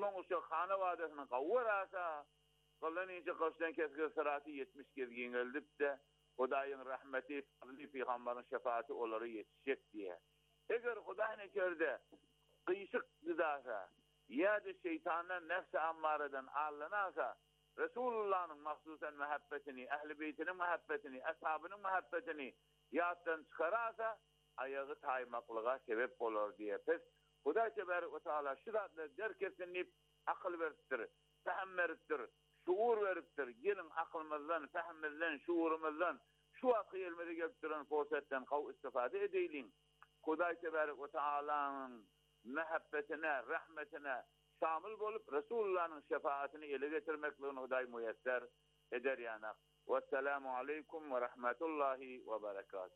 Hemen o şey Hana Vadisi'nin kavurasa, kalan ince kavştan keskin sıratı 70 gezgin öldüp de, Hudaýyň rahmeti, fazly Peygamberin şefaati olary yetişecek diye. Eger Hudaý nekerde kıyışık gıdasa, ya da şeytandan nefsi ammareden allanasa, Resulullah'ın mahsusen muhabbetini, ehl-i beytinin muhabbetini, ashabının muhabbetini yattan çıkarasa, ayağı taymaklığa sebep olur diye. Pes, Hudaý Tebarek ve Teala şiratla derkesinip akıl veripdir, fahm veripdir, şuur veripdir. Gelin aklımızdan, fahmimizden, şuurumuzdan, şu akı elmede gelipdiren fursatten kav istifade edeylin. Hudaý Tebarek ve Teala'nın muhabbetine, rahmetine şamil bolup Resulullah'ın şefaatini ele getirmekliğini Hudaý müyesser eder yani. Vesselamu aleykum ve rahmetullahi ve berekatuhu.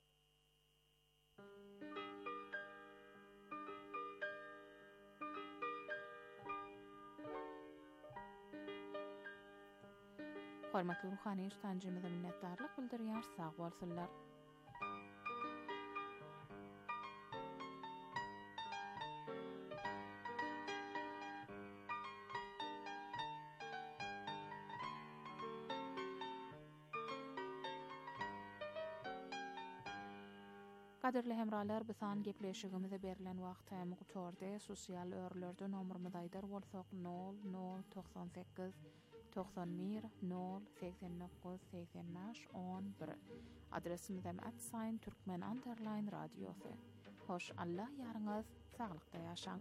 Hormatly ruhany iştancymyza minnetdarlyk bildirýär, sag bolsunlar. Kaderli hemralar, bisan gepleşigimize berilen wagtaýmy gutordy. Sosial örlerde nomurymyz aýdar bolsak 0098 91 089 85 11. Adresimiz hem @Türkmen_radiosu. Hoş Allah ýaryňyz saglykda ýaşaň.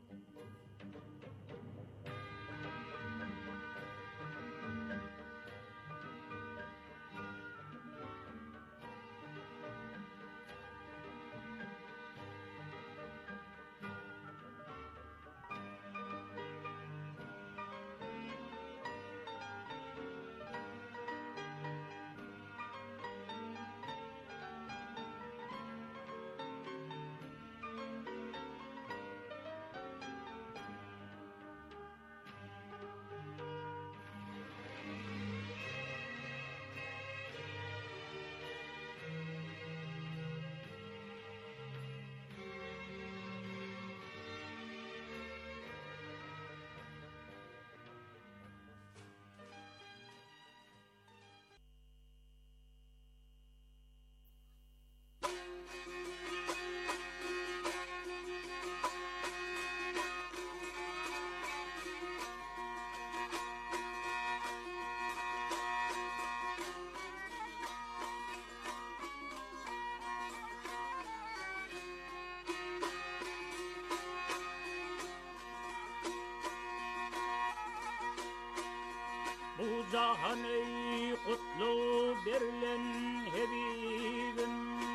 Cahan ey kutlu berilen Habibim,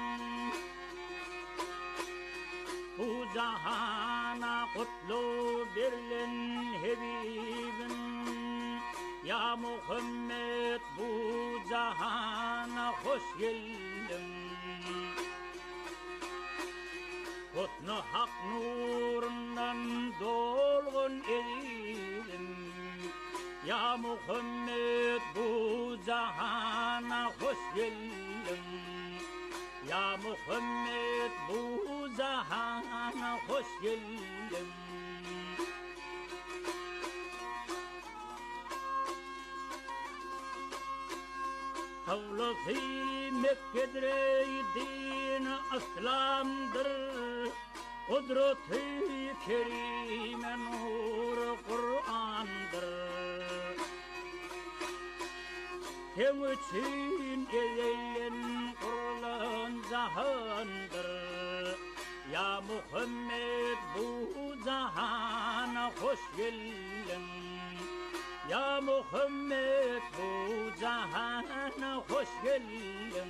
bu cahana kutlu berilen Habibim, ya Muhammed bu cahana hoş geldin. Kutlu hak nurundan dolgun edildin. Ya Muhammed bu cahana hoş geldin. Ya Muhammed bu cahana hoş geldin. Havlası Mekke'dir din aslamdır. Kudret-i kerime nur Kur'an'dır. Sen için eylem kurulan zahandır. Ya Muhammed bu cahana hoş geldin. Ya Muhammed bu cahana hoş geldin.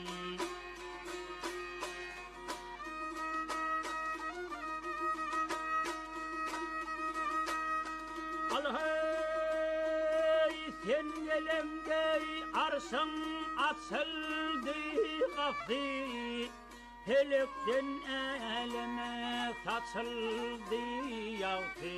Alhay sen gelemde arşın açıldı gafdi, helekten eleme saçıldı yağdı.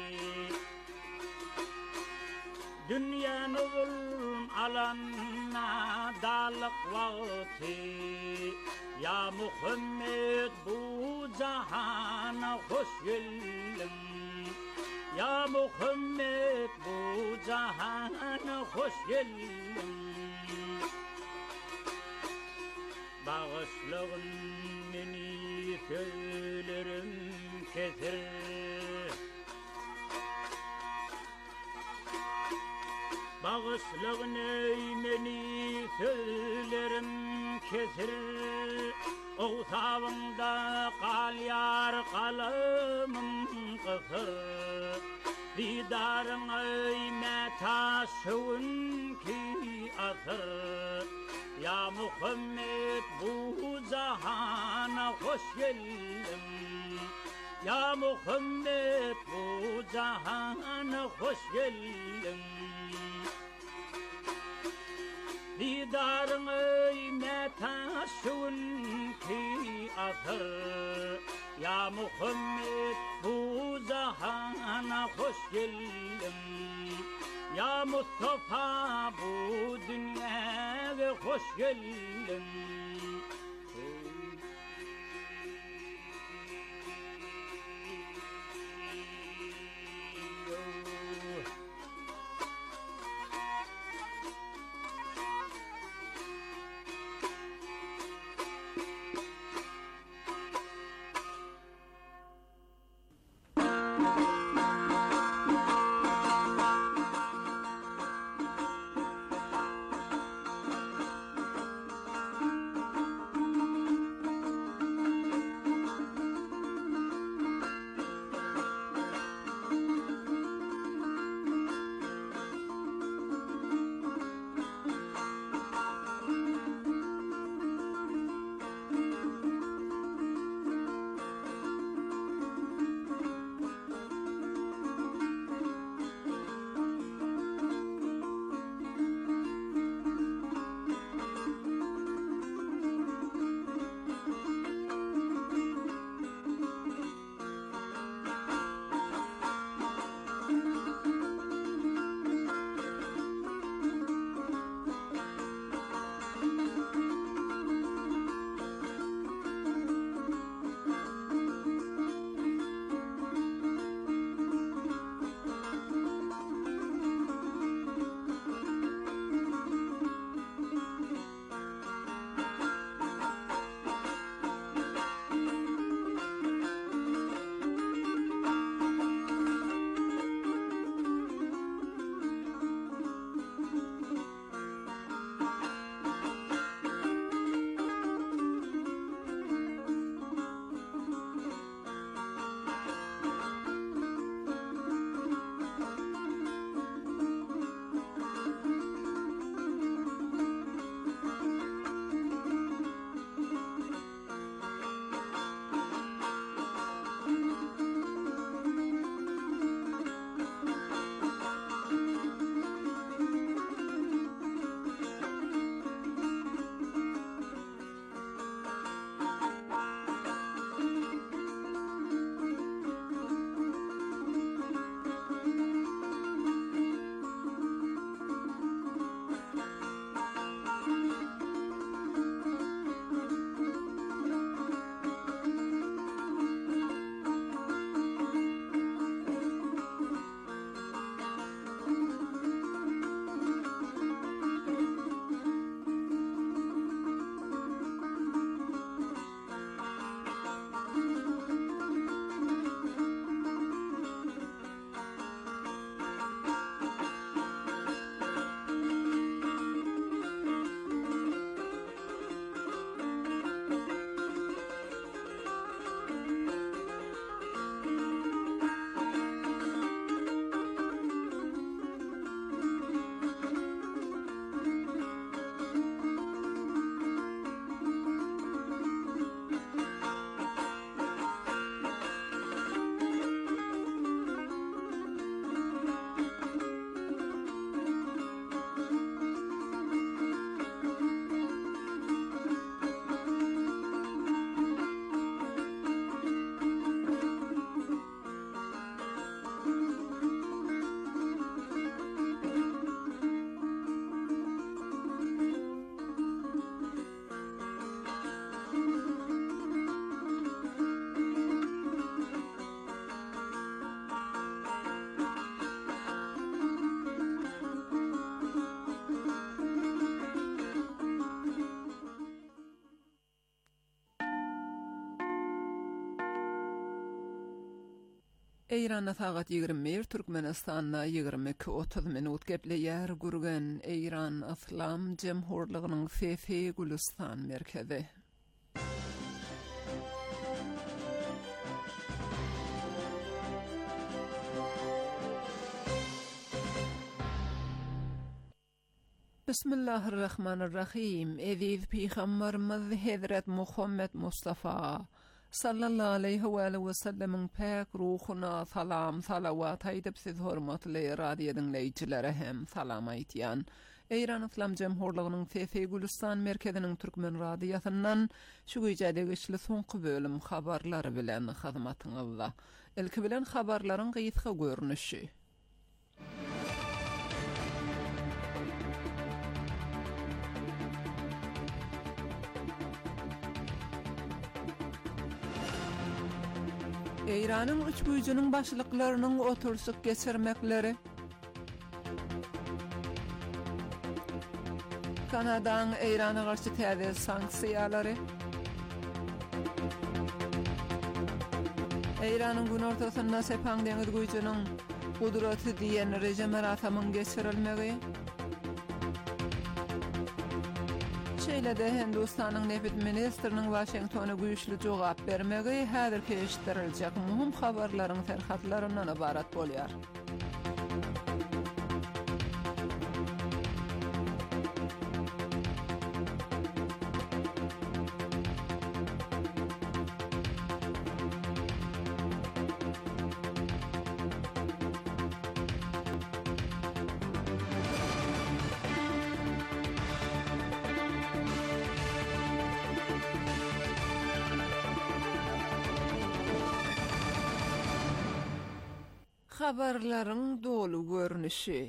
Dünyanın alanna dalık vakti, ya Muhammed bu cahana hoş geldin. Ya Muhammed hoş geldin. Bağışlığın meni söylerim kesir. Bağışlığın meni söylerim kesir. Oğsavında kal yar kalımın kısır. Didarın öyme taşın ki asır. Ya Muhammed bu cihana hoş geldin. Ya Muhammed bu cihana hoş geldin. Didarın öyme taşın ki asır. Ya Muhammed bu cihana hoş geldin. Ya Mustafa bu dünyaya hoş geldin. Eýranda sagat 21, Türkmenistanda 22:30 minut gepleýär gurgen Eýran Islam Jemhurlygynyň Fefe Gulistan merkezi. Bismillahirrahmanirrahim. Eziz Peygamberimiz Hazret Muhammed Mustafa sallallahu aleyhi ve sellem'in pek ruhuna salam salavat aýdyp siz hormatly radio dinleýçilere hem salam aýtýan. Eýran Islam Jemhurlygynyň Fefe Gulistan merkeziniň türkmen radiosundan şu güýjede geçli soňky bölüm habarlary bilen hyzmatyňyzda. Ilki bilen habarlaryň gysga görnüşi. Eýranyň üç güýjüniň başlyklarynyň oturşyk geçirmekleri, Kanadaň Eýrana garşy täze sanksiýalary, Eýranyň gün ortasynda Sepang deňiz güýjüniň gudraty diýen rejim merasamyň geçirilmegi, Şeýle-de Hindistanyň Nepit ministriniň Washingtona güýçli jogap bermegi häzirki eşitdirilýek muhim habarlaryň terhatlaryndan ibarat bolýar. Habarlaryň dolu görnüşi.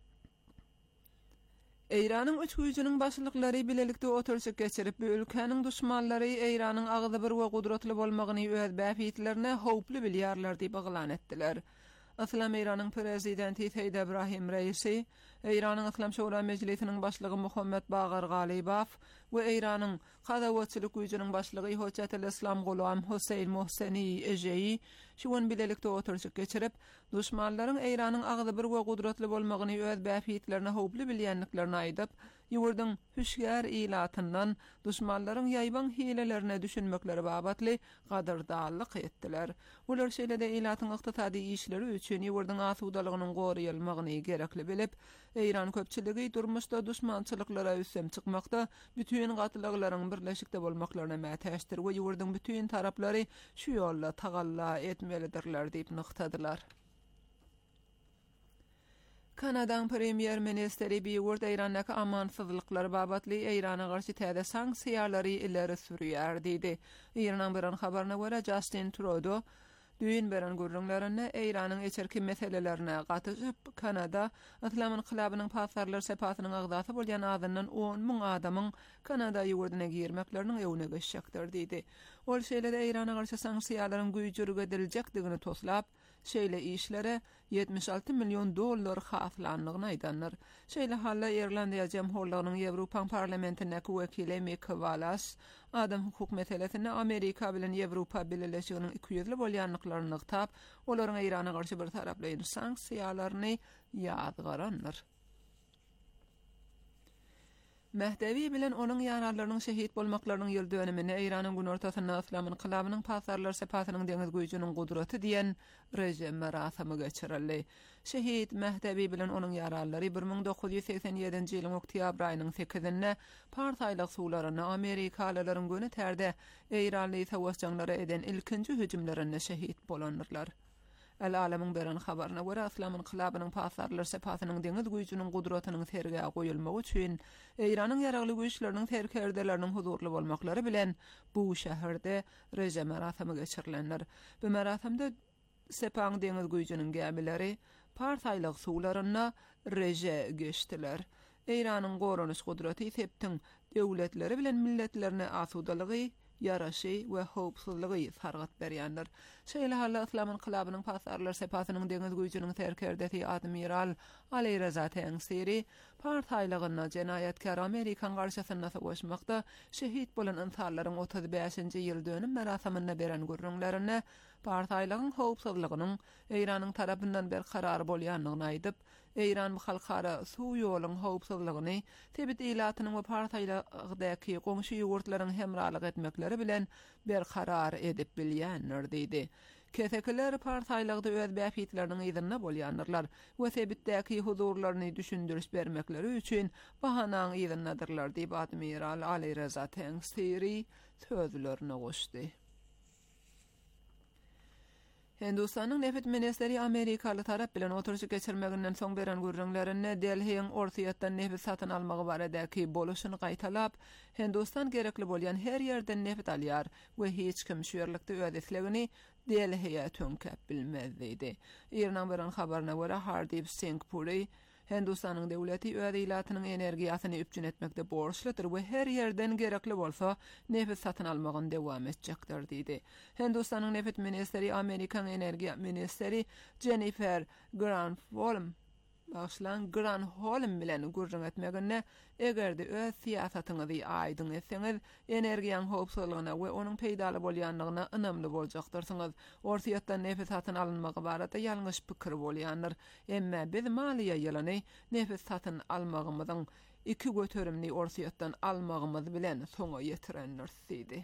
Eýranyň üç güýjüniň başlyklary bilelikde oturşyk geçirip, bu ülkeniň düşmanlary Eýranyň agzy bir we gudratly bolmagyny öz bäfitlerine howply bilýärler diýip baglan etdiler. Islam Eýranyň prezidenti Seýid Ibrahim Reisi, Eýranyň Islam Şura Mejlisiniň başlygy Muhammed Bagar Galibow we Eýranyň Gazawatçylyk güýjüniň başlygy Hojatul Islam Gulam Husayn Mohseni Ejeyi şu gün bilelikde oturşyk geçirip, düşmanlaryň Eýranyň agzy bir we gudratly bolmagyny öz bäfitlerine howply bilýänliklerini aýdyp, ýurduň hüşgär ilatyndan düşmanlaryň ýaýban hilelerine düşünmekleri babatly gadyrdarlyk etdiler. Ular şeýle-de ilatyň ykdysady işleri üçin ýurduň asudalygynyň goraýylmagyny gerekli bilip, Eýran köpçiligi durmuşda düşmançylyklara üssem çykmakda, bütün gatlyklaryň birleşikde bolmaklaryna mätäşdir we ýurduň bütün taraplary şu ýolda tagalla etmelidirler diýip nyktadylar. Kanadaň premier ministeri Biwurt Eýrandaky amansyzlyklary babatly Eýrana garşy täze sanksiýalary ileri sürýär diýdi. Eýranyň bir habaryna görä Justin Trudeau düýün beren gurrunlaryny Eýranyň içerki meselelerine gatyjyp, Kanada Islam inqilabynyň pasarlar sepatynyň agdasy bolýan adynyň 10.000 adamyň Kanada ýurduna girmekleriniň ýöwüne geçecekdir diýdi. Ol şeýle-de Eýrana garşy sanksiýalaryň güýjürge ediljekdigini toslap, şeýle işlere $76 milyon haslanlygyny aýdanlar. Şeýle halla Irlandiýa Jemhurlygynyň Ýewropa parlamentindäki wekili Mick Wallace adam hukuk meselesini Amerika bilen Ýewropa birleşiginiň ikiyüzli bolýanlyklaryny nyktap, olaryň Eýrana garşy bir taraply sanksiýalaryny ýazgaranlar. Mehdevi bilen onun ýarallarynyň şehit bolmaklarynyň ýyl dönümini Eýranyň gün ortasynda Islam inqilabynyň pasarlar sepatynyň deňiz güýjüniň gudraty diýen rejim merasamy geçirildi. Şehit Mehdevi bilen onun ýarallary 1987-nji ýylyň oktyabr aýynyň 8-inde partiýalyk suwlaryny Amerikalylaryň göni terde Eýranly sowuşçanlara eden ilkinji hüjümlerinde şehit bolanlar. El-Alamyň beren habaryna görä Islam inqilabynyň pasarlar sepatynyň deňiz güýjüniň gudratynyň terge goýulmagy üçin Eýranyň ýaragly güýçleriniň terkerdeleriniň huzurly bolmaklary bilen bu şäherde rejim merasamy geçirilenler. Bu merasamda Sepang deňiz güýjüniň gämileri partiýalyk suwlaryna reje geçdiler. Eýranyň goranuş gudraty septiň döwletleri bilen milletlerine asudalygy, yaraşy we howpsuzlygy sargat berýänler. Şeýle halla Islam inqilabynyň pasarlar sepatynyň deňiz güýjüniň terkerdeti admiral Ali Reza Tengsiri partiýalygyna jenaýatkar Amerikan garşysynda sowuşmakda şehit bolan insanlaryň 35-nji ýyl dönüm merasamyna beren gurrunlaryny partaylygyň howpsuzlygynyň Eýranyň tarapyndan ber karar bolýanlygyny aýdyp, Eýran halkara suw ýoluň howpsuzlygyny tebit ilatynyň we partaylardaky goňşy ýurtlaryň hemralyk etmekleri bilen ber karar edip bilýänler diýdi. Ketekiler partaylarda öz bäpitleriniň ýygyna bolýanlar we tebitdäki huzurlaryny düşündiriş bermekleri üçin bahanaň ýygynadyrlar diýip Admiral Ali Reza Tengsiri sözlerini goşdy. Hindustanyň nefit ministeri Amerikaly tarap bilen oturuşy geçirmeginden soň beren gürrüňlerini Delhiň ortaýatdan nefit satyn almagy baradäki boluşyny gaýtalap, Hindustan gerekli bolýan her ýerden nefit alýar we hiç kim şu ýerlikde ödetlegini Delhiýe tönkep bilmezdi. Ýerden beren habaryna görä Hardip Singh Puri Hindustanyň döwleti öz ilatynyň energiýasyny üpjün etmekde borçludyr we her ýerden gerekli bolsa nefit satyn almagyny dowam etjekdir diýdi. Hindustanyň nefit ministeri Amerikan energiýa ministeri Jennifer Granholm bilen gurrun etmegine egerde öz siýasatyňyzy aýdyn etseňiz, energiýaň howpsuzlygyna we onuň peýdaly bolýanlygyna ynamly boljakdyrsyňyz. Ortaýatdan nefit satyn alınmagy barada ýalňyş pikir bolýandyr. Emma biz maliýa ýylyny nefit satyn almagymyzyň iki göterimli ortaýatdan almagymyz bilen soňa ýetirenler diýdi.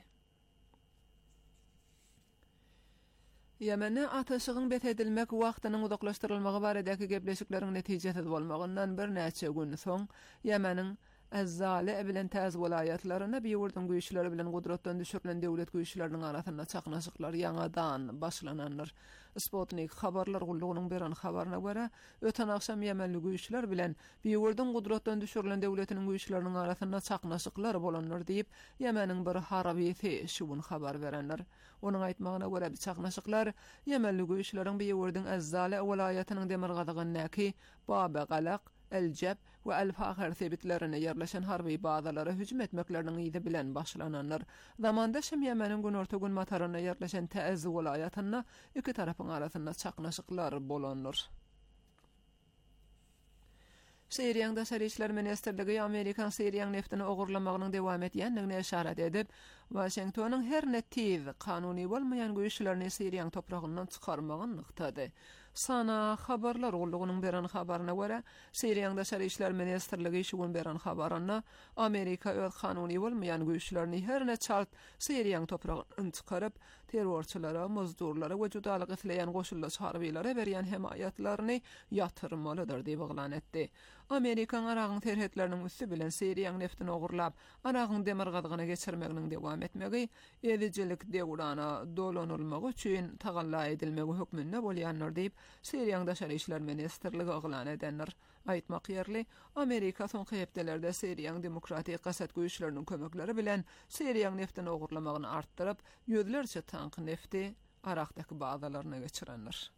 Ýemenne ataşygyň betedilmek wagtynyň uzaklaşdyrylmagy baradaky gepleşikleriň netijesi bolmagyndan bir näçe gün soň Ýemeniň Ezzale bilen täze welaýatlaryna biýurdun güýçleri bilen gudratdan düşürilen döwlet güýçleriniň arasynda çaknaşyklar ýaňadan başlananlar. Sputnik habarlar gullugynyň beren habaryna görä, öten akşam Ýemenli güýçler bilen biýurdun gudratdan düşürilen döwletiniň güýçleriniň arasynda çaknaşyklar bolanlar diýip Ýemeniň bir harabiýeti şuwun habar berenler. Onuň aýtmagyna görä çaknaşyklar Ýemenli güýçleriň biýurdun Ezzale welaýatynyň demirgadygynyňky Baba Galaq, El-Jeb we El-Fahir sebitlerine yerleşen harbi bazalara hücum etmeklerinin ýygy bilen başlananlar. Zamanda şem Ýemeniň günorta gün mataryna yerleşen Täze welaýatyna iki tarapyň arasynda çaknaşyklar bolanlar. Syriýanyň daşary işler ministrligi Amerikan Syriýanyň neftini ogurlamagynyň dowam etýändigine işaret edip, Washingtonyň her nettiz kanuny bolmaýan güýçlerini Syriýanyň topragyndan çykarmagyny nykdady. Sana habarlar gullugynyň beren habaryna görä, Syriýanyň daşary işler ministrligi şuwun beren habaryna Amerika öz kanuny bolmaýan güýçlerini her neçalt Syriýanyň topragyndan çykaryp, terrorçylara, muzdurlara we judalyk etleýän goşullar harbiýlere berýän hemaýatlaryny ýatyrmalydyr diýip oglan etdi. Amerikan Aragyň terhetleriniň üstü bilen Syriýanyň neftini ogurlap, Aragyň demirgadygyna geçirmeginiň dowam etmegi, edijilik döwrana dolanylmagy üçin tagalla edilmegi hökmünde bolýanlar diýip Syriýanyň daşary işler ministrligi oglan edenler. Aýtmak ýerli, Amerika soňky hepdelerde Syriýanyň demokratik gasat güýçleriniň kömekleri bilen Syriýanyň neftini ogurlamagyny artdyryp, ýüzlerçe tank nefti Araqdaky bazalaryna geçirenler.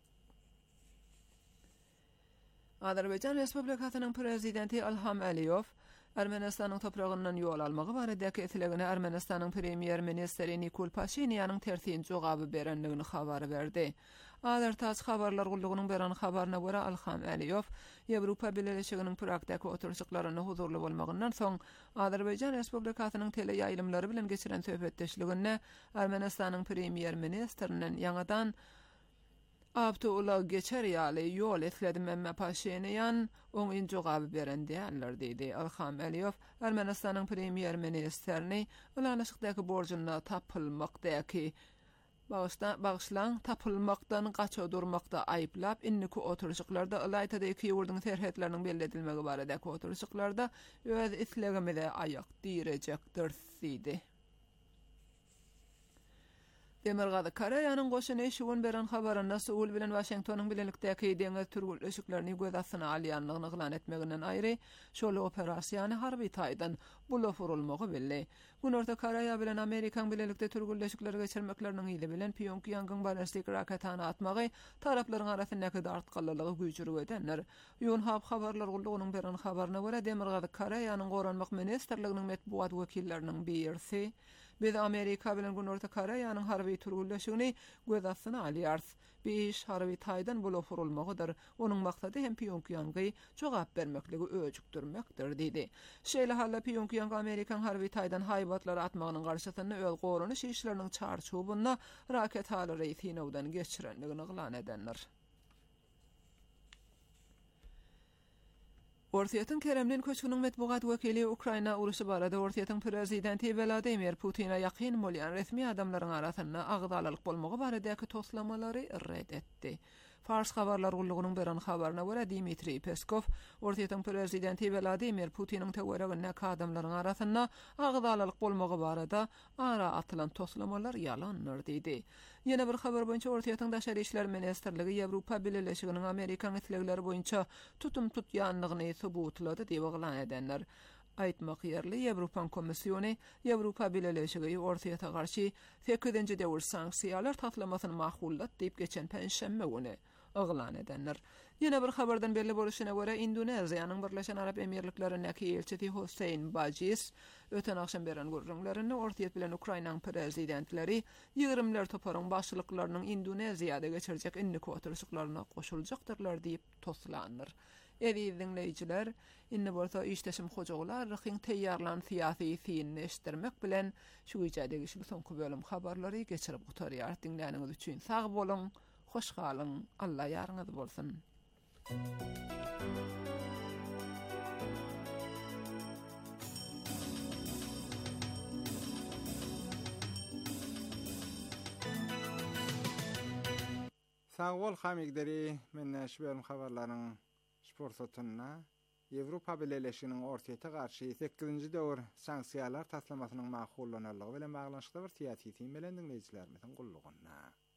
Azerbaýjan Respublikasynyň prezidenti Ilham Aliýew Ermenistanyň topragyndan ýol almagy baradaky etlegine Ermenistanyň premier ministri Nikol Pashinýanyň tersin jogaby berenligini habar berdi. Azertaç habarlar gullugynyň beren habaryna görä Ilham Aliýew Ýewropa Birleşiginiň praktik oturuşyklaryny huzurly bolmagyndan soň Azerbaýjan Respublikasynyň teleýaýlymlary bilen geçiren söhbetdeşliginde Ermenistanyň premier ministriniň ýaňadan Abdullah geçerýaly ýol etledim emme Pashinyan oňyn jogaby berendýärler diýdi. Ilham Aliýew Ermenistanyň premier ministrini ulanışykdaky borjuna tapylmakdaky tapylmakdan gaça durmakda aýplap, inniki oturuşyklarda Alaytadaky ýurdun terhetleriniň belledilmegi baradaky oturuşyklarda öz islegimide aýak direjekdir diýdi. Demirgady Koreýanyň goşuny şuwun beren habaryna Seul bilen Washingtonyň bilelikdäki deňiz türgüleşiklerini göz astyna alýanlygyny oglan etmeginden aýry, şol operasiýany harby taýdan bulup urulmagy belli. Günorta Koreýa bilen Amerikan bilelikde türgüleşikleri geçirmekleriniň ýyly bilen Pyongyang'yň balistik raketany atmagy taraplaryň arasyndaky dartgalylygy güýjürüp edenler. Yonhap habarlar gullugynyň beren habaryna görä Demirgady Koreýanyň goranmak ministrliginiň metbuat wekilleriniň birisi Biz Amerika bilen Günorta Koreýanyň harby turgullaşygyny göz astyna alýarys. Beş harby taýdan bolup furulmagydyr. Onuň maksady hem Pyongyang'a jogap bermekligi öjükdirmekdir diýdi. Şeýle halla Pyongyang Amerikan harby taýdan haýbatlary atmagynyň garşysyny öz gorunuş işleriniň çarçubyna raket halary Sinowdan geçirenligini glan edenler. Ortiýatyn Kremlin köçküniň medbugat wekili Ukraina urusy barada Ortiýatyn prezidenti Vladimir Putina ýakyn bolýan resmi adamlaryň arasynda agdalyk bolmagy baradaky toslamary red etdi. Fars habarlar gullugynyň beran habaryna görä Dmitri Peskov Ortiýatyn prezidenti Vladimir Putiniň täwregine adamlaryň arasynda agdalyk bolmagy barada ara atylan toslamalar ýalandyr diýdi. Ýene bir habar boýunça Ortiýatyn Daşary işler ministrligi Ýewropa Birleşiginiň Amerikan itlegleri boýunça tutum tutýanlygyny subutlady diýip oglan edenler. Aýtmak ýerli Ýewropa Komissiony Ýewropa Birleşigi Ortiýata garşy 8-nji döwür sanksiýalar taslamasyny makullat diýip geçen penşembe güni oglan edenler. Ýene bir habardan belli boluşyna görä Indoneziýanyň Birleşen Arap Emirliklerindäki elçisi Hüseyin Bajis öten akşam beren gurrunlaryny Ortiýat bilen Ukrainaň prezidentleri ýygyrymlar toparyň başlyklarynyň Indoneziýada geçirjek innik oturuşyklaryna goşuljaktyrlar diýip toslandyr. Evi dinleyijiler, inni bolsa işteşim hojaglar ryhyň teýýarlan syýasy fiýinni eşitdirmek bilen şu güýçädegi şu soňky bölüm habarlary geçirip gutarýar. Dinläniňiz üçin sag bolun, hoş galyň, Allah ýarňyz bolsun. Sağ bol hamigderi, men şu bölüm habarlaryň sportuna Ýewropa Birleşiginiň Ortiýata garşy 8-nji döwür sanksiýalar taslamasynyň makullanarlygy bilen baglanşykda bir syýasy teým bilen dinleýijilerimiziň gullugyna.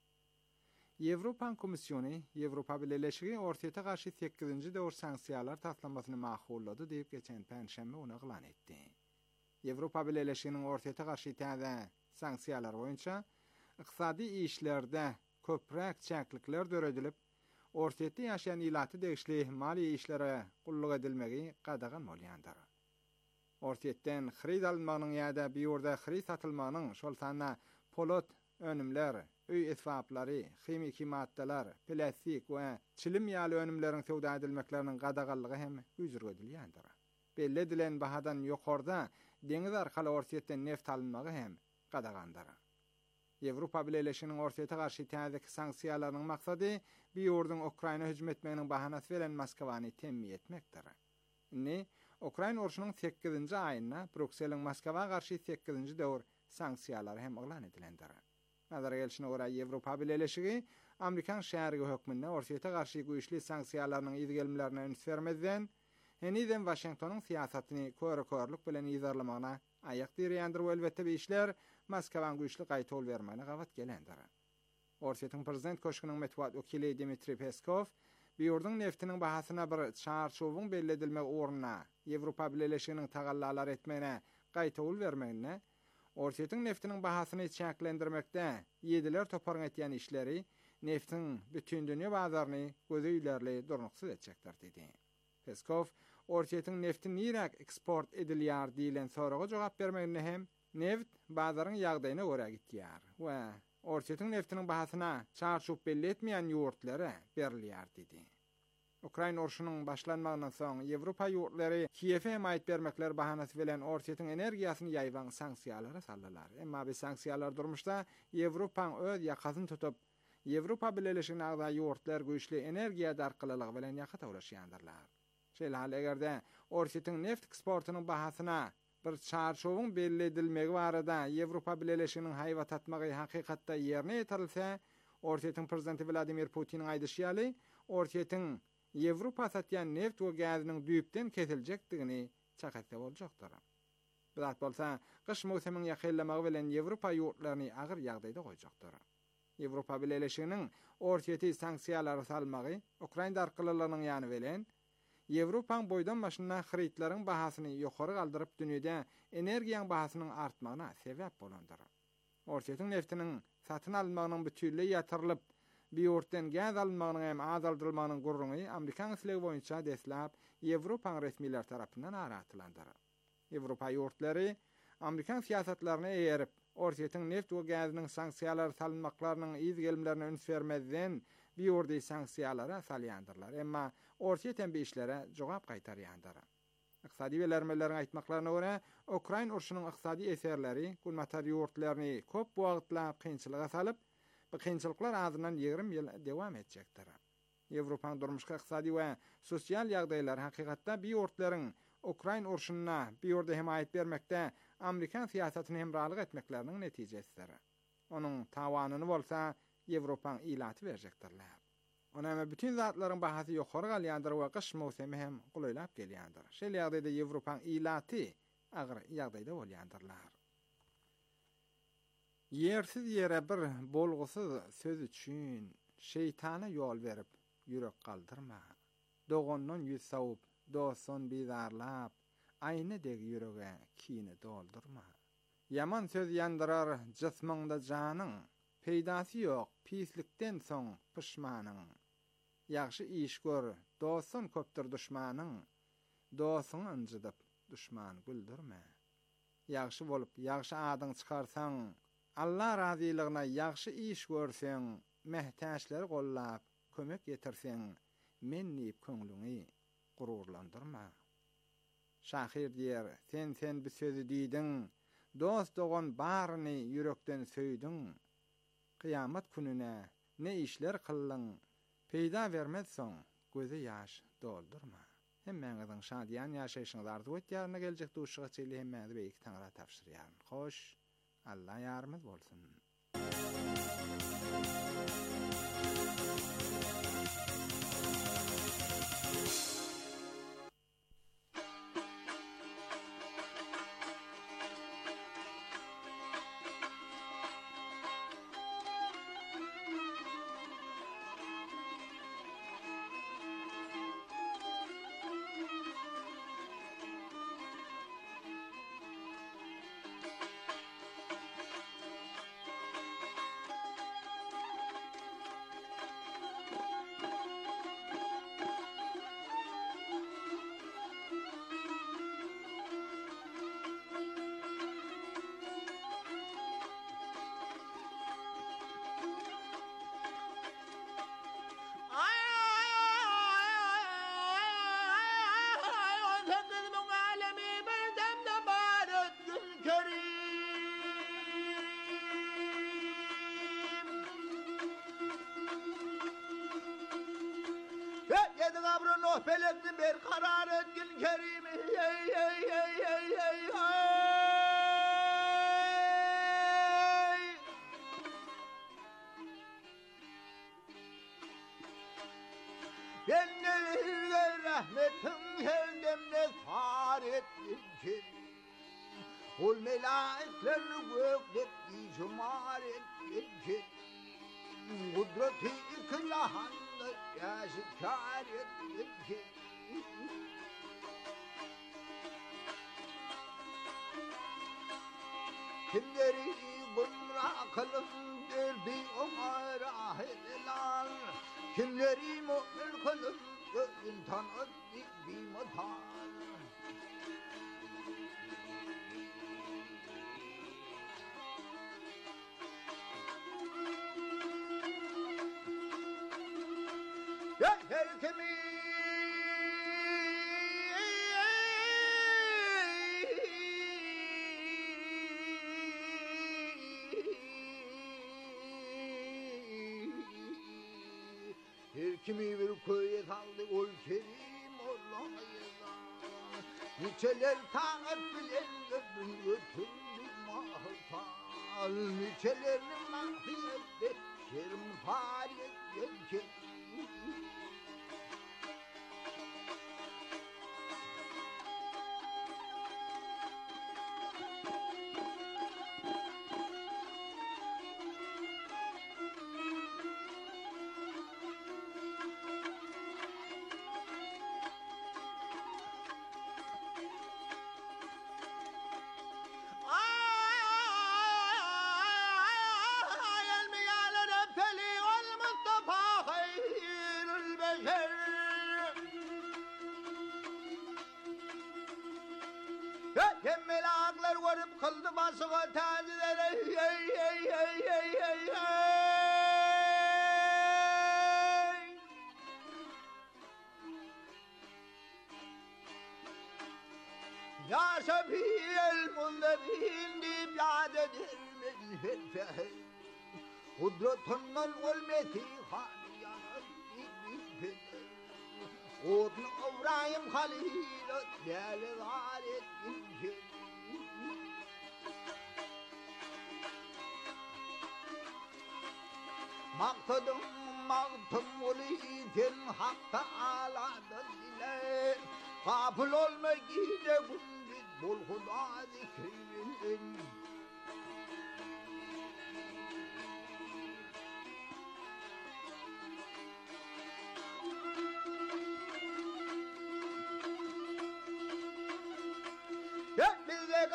Ýewropa Komissiony Ýewropa Birleşigi Ortiýata garşy 8-nji döwür sanksiýalar taslamasyny makullady diýip geçen penşembe ony elan etdi. Ýewropa Birleşiginiň Ortiýata garşy täze sanksiýalar boýunça ykdysady işlerde köprek çäklikler döredilip Ortiýatda ýaşaýan ýylaty degişli mali işlere gulluk edilmegi gadagan bolýandyr. Ortiýatdan xrid alınmagynyň ýa-da biýurda xrid satylmagynyň şol sanna polat önümler, öý esbaplary, hemiki maddalar, plastik we çilim ýaly önümleriň sowda edilmekleriniň gadaganlygy hem güýjür edilýändir. Belli edilen bahadan ýokarda deňiz arkaly Ortiýatdan neft alınmagy hem gadagandyr. Ýewropa Birleşiginiň Ortiýata garşy täze sanksiýalarynyň maksady biýurdyň Ukraina hüjüm etmeginiň bahanasy bilen Moskowany temmin etmekdir. Ukraina uruşynyň 8-nji aýyna Brükseliň Moskowa garşy 8-nji döwür sanksiýalary hem elan edilendir. Nazara gelişine görä Ýewropa Birleşigi Amerikan şäherigi hökmünde Ortiýata garşy güýçli sanksiýalarynyň ýygygelmelerini öňe bermeden heniden Washingtonyň siýasatyny körlük bilen ýazarlamagyna aýak dirýändir we elbetde bu işler Moskowaň güýçli gaýtol bermegine gawat gelendir. Ortiýatyň prezident köşküniň medbuat wekili Dmitri Peskov biýurdyň neftiniň bahasyna bir çarçuwyň belli edilmek ornuna Ýewropa Birleşiginiň tagallalary etmegine gaýtol bermegine Ortiýatyň neftiniň bahasyny çäklendirmekde ýediler toparyň etýän işleri neftin bütün dünýä bazaryny gözüýlerli durnuksuz etjekdir dedi. Peskov Ortiýatyň neftin nirak eksport edilýär diýilen soraga jogap bermegine hem neft bazaryň ýagdaýyna görä gitýär we Ortiýatyň neftiniň bahasyna çarçup belli etmeýän ýurtlara berilýär dedi. Ukraina uruşynyň başlanmagyndan soň Ýewropa ýurtlary Kiýewe maýyt bermekler bahanasy bilen Ortiýatyň energiýasyny ýaýwan sanksiýalara saldylar. Emma bu sanksiýalar durmuşda Ýewropaň öz ýakasyny tutup Ýewropa Birleşigine agda ýurtlar güýçli energiýa darkylylygy bilen ýaka ulaşýandyrlar. Şeýle hal egerde Ortiýatyň neft eksportynyň bahasyna bir çarçuwyň belli edilmegi barada Ýewropa Birleşiginiň haýbat atmagy hakykatda ýerine ýetirilse, Ortiýatyň prezidenti Vladimir Putiniň aýdyşýaly Ortiýatyň Ýewropa satýan neft we gaznyň düýpden kesiljekdigini çakatda boljakdyr. Birat bolsa, gyş mowsumyň ýakynlamagy bilen Ýewropa ýurtlaryny agyr ýagdaýda goýjakdyr. Ýewropa Birleşiginiň Ortiýaty sanksiýalary salmagy Ukraina arkalylarynyň ýany bilen Ýewropaň boýdan başyna xritlaryň bahasyny ýokary galdyryp dünýede energiýaň bahasynyň artmagyna sebäp bolandyr. Ortiýatyň neftiniň satyn alynmagynyň bütünli ýatyrylyp, biýurtdan gaz alynmagynyň hem azaldyrylmagynyň gurruny Amerikan islegi boýunça desläp Ýewropaň resmiler tarapyndan aratylandyr. Ýewropa ýurtlary Amerikan siýasatlaryna eýerip, Ortiýetin neft we gaznyň sanksiýalar salynmaklarynyň iz gelmlerine üns bermezden bir ordy sanksiýalara salýandyrlar. Emma ortiýeten bir işlere jogap gaýtarýandyr. Iqtisadi belermeleriň aýtmaklaryna görä, Ukraina urşunyň iqtisadi eserleri gulmatar ýurtlaryny köp wagtlap kynçylyga salyp, bu kynçylyklar azyndan 20 ýyl dewam etjekdir. Ýewropaň durmuşy iqtisadi we sosial ýagdaýlary hakykatda bir ýurtlaryň Ukraina urşunyna bir ýerde hemaýet bermekde Amerikan siýasatyny hemralyk etmekleriniň netijesidir. Onuň tawanyny bolsa Ýewropaň ilaty berjekdirler. Onama bütün zatlaryň bahasy ýokary galýandyr we gyş mowsumi hem gulaýlap gelýändir. Şeýle ýagdaýda Ýewropaň ilaty agyr ýagdaýda bolýandyrlar. Yersiz ýere bir bolgusyz söz üçin şeytana ýol berip ýürek galdyrma. Dogondan ýüz sawup, dostun bizarlap, aýny deg ýürege kini doldurma. Yaman söz ýandyrar jismyňda janyň, peýdasy ýok, pislikden soň pişmanyň. Ýaxşy iş gör, dostun köpdir düşmanyň. Dostuny ynjydyp, düşman güldürme. Ýaxşy bolup, ýaxşy adyň çykarsaň, Allah razylygyna ýaxşy iş görseň, mehtäçleri gollap, kömek getirseň, mennip köňlüňi gururlandyrma. Şahir diýer, sen bir sözü diýdiň, dost dogan baryny ýürekden söýdiň. Kıyamet gününe ne işler kıllyň, peýda bermezsoň, göze ýaş doldurma. Hemmeňiziň şadýan ýaşaýşyňyzy arzu etýärine geljek duşyga çyly hemmäňizi beýik taňra tapşyrýar. Hoş, Allah ýarymyz bolsun. Nuh belekli bir karar etkin Kerim. Benneler rahmetin kendimde far etkin Kerim. Ol melaiklerini göklep icmar etkin Kerim. Kudreti ikilahanda yaşikar etkin Kerim. Kimleri gumrah kılıp derdi ona rahetilan. Kimleri mu'min kılıp imtihan etti bimatan. Ya her kimi Kimi bir köye kaldı ol Kerim Allah'yla. Niçeler taat bilen ömrün götürdü mahtal. Niçelerinin mahiyette Kerim faaliyet gelken. Gemmeli ağlar varıp kıldı basığa tazilere. Ya Şafiyel Mullabin deyip yad edermez fetfeh. Kudretunul ulmeti haliyanı fetfeh. Odun İbrahim Halil'ı değerli var etkin ki. Maktadım maktım uliten hakta aladı dile. Kapıl olma gide gündüz bol huda zikrin. Hep bize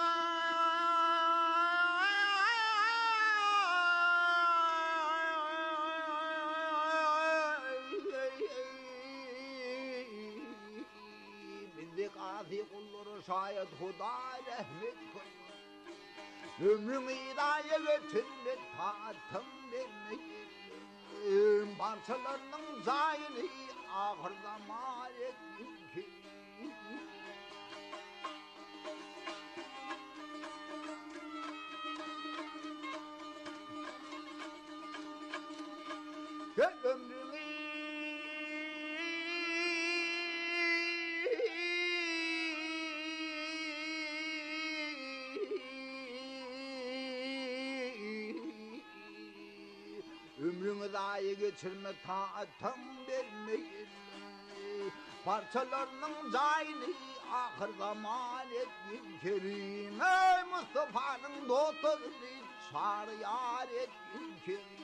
Gazi kulları şayet Huda rahmet kılır. Ömrün idaya götürme taatım vermeyin. Parçalarının zayini ahır zaman ettim ki. Ömrün ömrünü dahi geçirme taatım vermeyin. Parçalarının zayini ahır zaman ettin kerim. Ey Mustafa'nın dostları çağrı yar ettin kerim.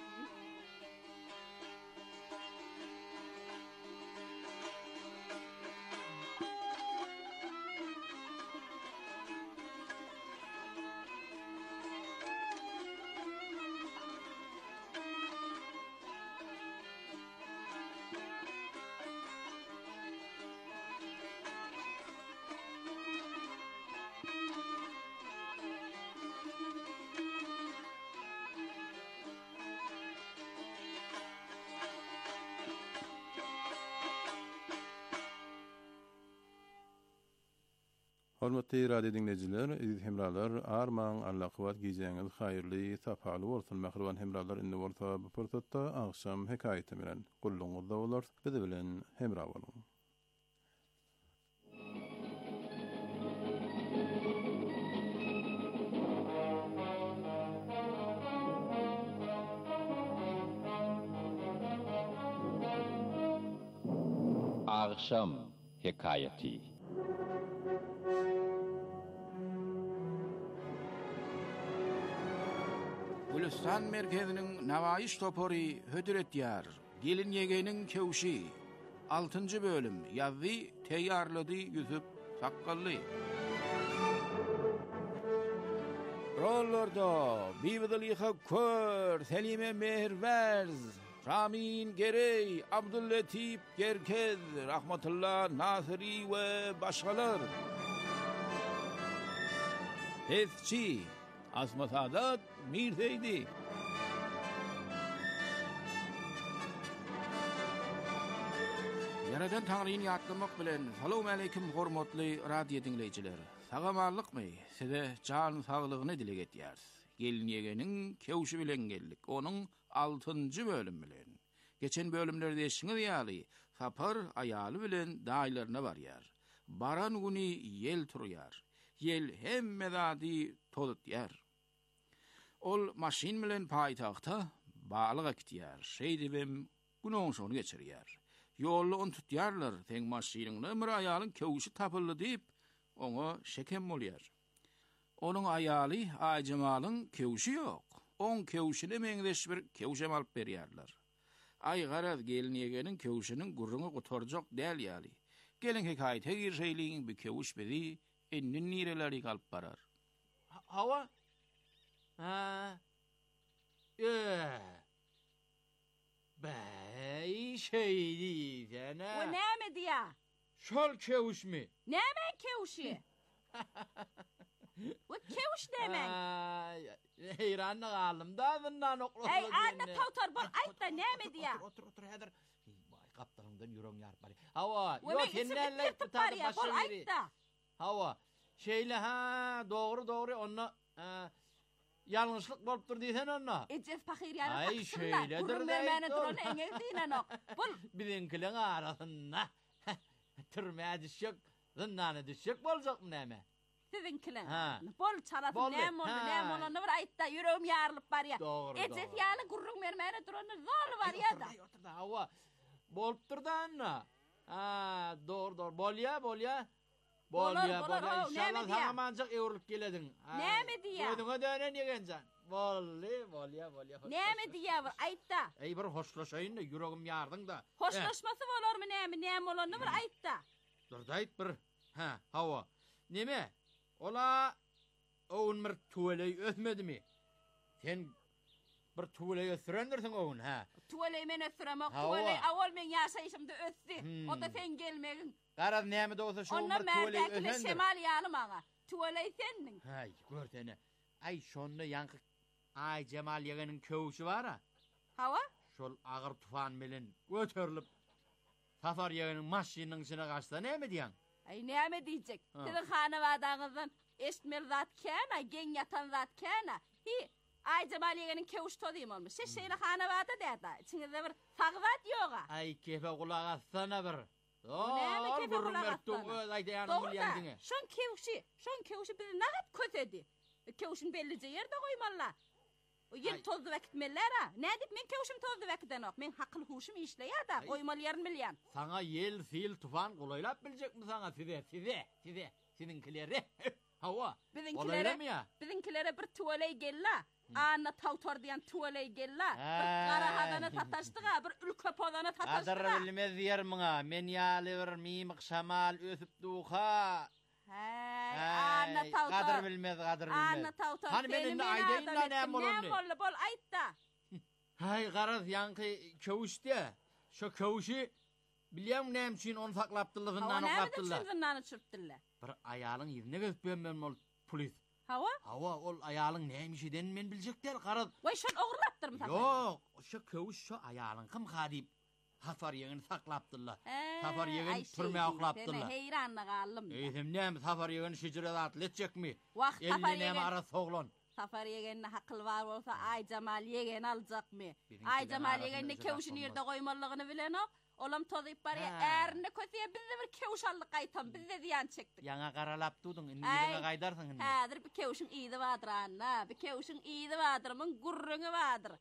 Hormatly radio dinleyijiler, aziz hemralar, arman Allah kıwat giýjeňiz haýyrly, sapaly bolsun. Mähriban hemralar indi bolsa bu pursatda akşam hekaýety bilen gulluňyzda bolar. Biz bilen hemra boluň. Akşam hekaýeti. Gülistan merkezinin Navayiş Topori hödüretýär. Gelin yegenin kewşi. 6-njy bölüm. Ýazdy teýýarlady Ýüsüp Sakkally. Rollarda Biwdiliha Kör, Selime Meherwerz, Ramin Gerey, Abdüllatif Gerkez, Rahmatullah Nasiri we başgalar. Hesçi Asma Sadat Mirzeydi. Yaradan Tanrı'yı ýatlamak bilen Salamu aleyküm hormatly radio dinleyijiler. Sagamalykmy? Size can saglygyny dilek etýäris. Gelin ýegeniň kewşi bilen geldik. Onuň 6-njy bölüm bilen. Geçen bölümlerde eşiňiz ýaly sapar aýaly bilen daýlaryna barýar. Baran güni yel turýar. Yel hemme zady tolutýar. Ol maşin bilen paýtagta balyga gitýär. Şeýdibim günoňşuny geçirýär. Ýolly on tutýarlar. Teň maşinyny bir aýalyň kewşi tapyldy diýip oňa şekem bolýar. Onuň aýaly Aýjamalyň kewşi ýok. On kewşine meňdeş bir kewşem alyp berýärler. Ay garaz gelin ýegeniň kewşiniň gurruny gutarjak däl ýaly. Gelin hekaýete girşeýligiň bir kewş bedi ennin nireleri galyp barar. Hava? Ha. Bey şeydi sana. O näme diýär? Şol kewşmi? Näme kewşi? Ve kewş demen. Heyranna galym da bundan oqlap. Ey anna tawtar bol ayt da näme diýär? Otur hedir. Vay kaptyryndan ýüreg ýarp bari. Hawa, ýok hennelle tutar bol ayt da. Hawa, şeýle ha, dogry onna ýalňyşlyk bolupdyr diýsen onna. Ejez pahir ýaly. Ay şeýledir de. Mene duran eňeldiňen ok. Bol biziňkileň arasynda. Türmäe düşük, zindana düşük boljak näme? Sizinkileň. Bol çarap näme bolany bir ayt da ýüregim ýarylyp barýar. Ejez ýaly gurrun mene duran zor barýar da. Hawa, bolupdyr da anna. Dor, bolýa. Bolýa. İnşallah tamamancak ewrülip gelediň. Näme diýär? Ödüňe dönen ýegenjan. Bolýa. Näme diýär? Ayt da. Ey bir hoşlaşaýyn da ýüregim ýardyň da. Hoşlaşmasy bolarmy näme bolany bir ayt da. Durda ayt bir. Hawa. Näme? Ola oğun bir tuvaley ötmedimi? Sen bir tuvaley ötürendirsin oğun, Tuvaley men ötüremek, tuvaley awal men ýaşaýşymda ötdi. O da sen gelmegin. Garad näme de olsa şu bir tuvaley ötürendir. Onna şemal ýaly maňa. Tuvaley sendiň. Hay, görsene. Ay şonda ýanky ay Cemal ýegeniň köwüşi bara. Hawa? Şol agyr tufan bilen göterilip Safar ýegeniň maşynyň içine gaçsa näme diýen? Ay näme diýjek? Sizin hanawadaňyzdan eşitmel zat käna, geň ýatan zat käna. Ay Cemal ýegeniň köwüş todyym bolmuş. Şeýle hanawada däda. Içiňizde bir sagwat ýoga. Ay kefe gulak atsana bir. Näme kefe gulak atsana? Öz aýdýanyň bilýändiňe. Şon köwüşi bizi nägat kötedi. Köwüşin bellije ýerde goýmalar. O ýer tozdy wekitmeler ha. Nädip men köwüşim tozdy wekitden ok. Men hakly huşum işleýär da goýmaly ýerni bilýän. Saňa ýel, fil, tufan golaýlap biljekmi saňa size. Sizinkileri. Hawa. Bizinkilere bir tuvaley gella. Anna tawtar diýen tuvaley gella. Bir gara hadana tataşdyga, bir ülke podana tataşdyga. Adar bilmez ýer miňa. Men ýaly bir mimik şamal ösüp duha. Anna tawtar. Gadyr bilmez. Anna tawtar. Hani men aýdaýyn näme bolany? Näme bol ayt da. Hay garaz ýanky köwüşde. Şo köwüşi bilýän näme üçin onu saklapdylygyndan oklapdylar. Näme üçin çyrpdylar? Bir aýalyň ýerine götürmem bol polis. Hawa? Ol aýalyň näme işiden men biljekler garaz. Way şol ogurlapdyrmy sen? Ýok, şo köwüş şo aýalyň kim hadip Safar ýegini saklapdylar. Safar ýegini türmäge oklapdylar. Heýranlyk alym. Eýsem näme Safar ýegini şeýre atletjekmi? Wagt Safar ýegini ara soglan. Safar ýegini hakly bar bolsa ay Cemal ýegini aljakmy? Ay Cemal ýegini köwüşini ýerde goýmalygyny bilen ok. Olam tozyp barýa, ärinde kötüye bizde bir kewşallyk gaýtam, bizde diýen çekdik. Ýaňa garalap dudun, indi ýerine gaýdarsyň indi. Häzir bir kewşim iýdi badyr anna, bir kewşim iýdi badyr, men gurruňy badyr.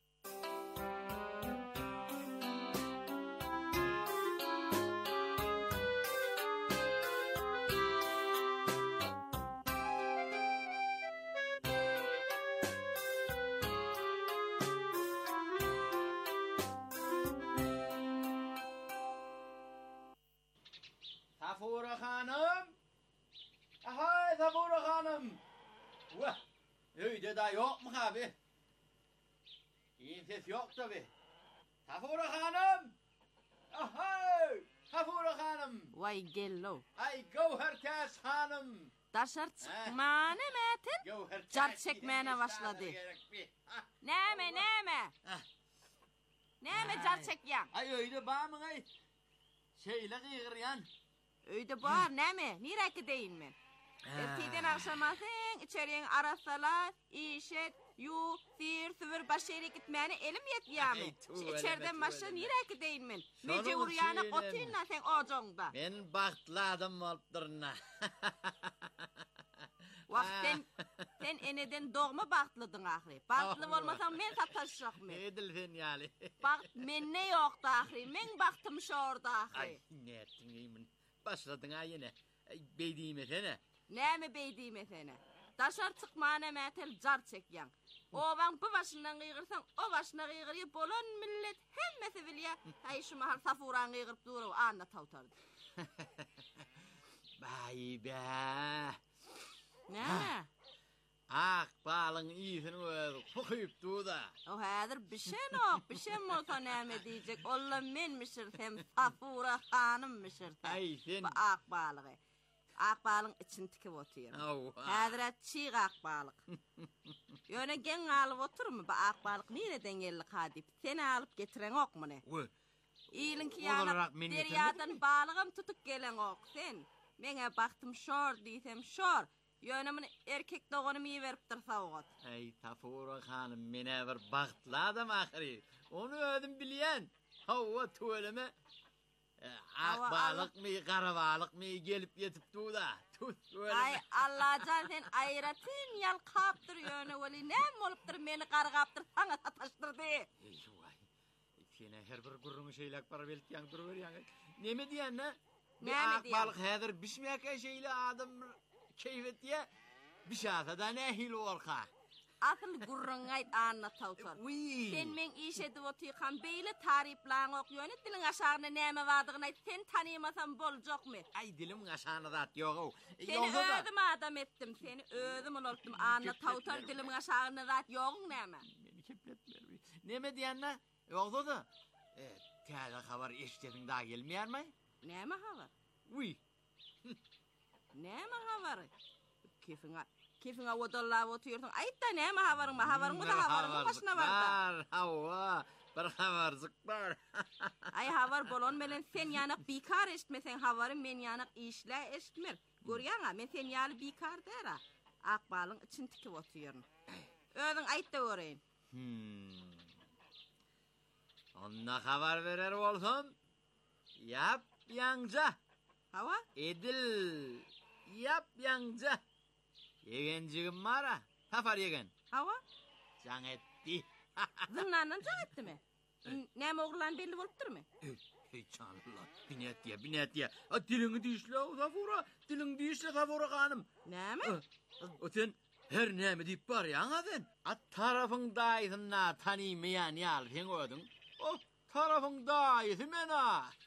Safura hanım. Ahay Safura hanım. Vah. Öýde da ýokmy abi? İyi ses ýok tabi. Safura hanım. Ahay Safura hanım. Vay gello. Ay Gowherkäs hanım. Daşar çykmany mätin? Jar çekmäne başlady. Näme? Näme jar çekýän? Ay öýde barmy ay? Şeýle gygyrýan. Öýde bar näme? Nireki deýinmen? Erteden akşamasyň içeriň arasalar, işet, yu, süvür başyry gitmäni elim ýetýärmi? İçerden başga nireki deýinmen? Meje urýany otynla sen ojoňda. Men bagtly adam bolupdyrna. Sen eneden dogma bagtlydyň ahry. Bagtly bolmasaň men sataşjakmy? Edil sen ýaly. Bagt menne ýokdy ahry. Men bagtym şorda ahry. Ay, näetdiň eýmin. Başladyň aýyna. Beýdime sene. Näme beýdime sene? Daşar çykmana mätel jar çekýän. Owaň bu başyndan gygyrsaň, o başyna gygyrýar bolan millet hemmesi bilýär. Hay şu mahal Safuran gygyrıp durup anna tawtardy. Baýbe. Näme? Balyň iýsini öýüp durda. O häzir bişen bolsa näme diýjek? Olla men mişirsem Safura hanım mişirse. Ay sen. Bu ak balygy. Akbalyň içini tikip otyr. Häzir çiğ akbalyk. Ýöne geň alyp oturmy, bu akbalyk nereden geldi hadip? Sen alyp getiren okmy ne? İlinki ýa derýadan balygym tutup gelen ok sen. Meňe baktym şor diýsem şor. Ýöne meni erkek doganymy berip dursa ogat. Ey Tafura hanym, mene bir bagtly adam ahyry. Onu ödüm bilýän. Hawa töweleme. Akbalyk kara balyk gelip yetipdi da. Ay Allah jan sen aýratyn ýal kapdyr ýöne weli näme bolupdyr meni gargapdyr saňa sataşdyrdy. Sene her bir gurrun şeylek para beltýän durberýän. Neme diýän? Akbalyk häzir bişmäke şeýle adam keyfetýe bişasa da nähil bolka. Asıl gurrun aýt anna tawtar. Sen men iş edip otykan beýle taryplaň okýany diliň aşagyna näme wadygyny aýt, sen tanymasam boljakmy? Ay dilim aşagyna zat ýok. Seni özüm adam etdim, seni özüm olupdym anna tawtar dilim aşagyna zat ýok näme? Meni kepletler. Neme diýän? Ýokdy da. Täze habar eşitdiň da gelmeýärmi? Näme habar? Näme habary? Kefiňe wodallap otyrdyň. Aýt da näme habaryň? Habaryň da habaryň başyna barda. Hawa, bir habarzyk bar. Ay habar bolon melen sen ýanyk bikar eşitmesen habary men ýanyk işle eşitmer. Görýäňa, men sen ýaly bikar dera. Akbalyň içini tikip otyryn. Özüň aýt da göreýin. Onna habar berer bolsam, yap ýaňja. Hawa? Edil, yap ýaňja. Yegenjigim mara, tafar yegen. Hawa? Jaň etdi. Zynnanan jaň etdimi? Näme oglan belli bolupdyrmy? Ey canlar, binetdiýe. Diliňi diýişle, Tafura, diliňi diýişle Tafura hanym. Näme? O sen her näme diýip barýan sen? At tarafyň daýyna tanymaýan ýal sen ödüň. O tarafyň daýy mena.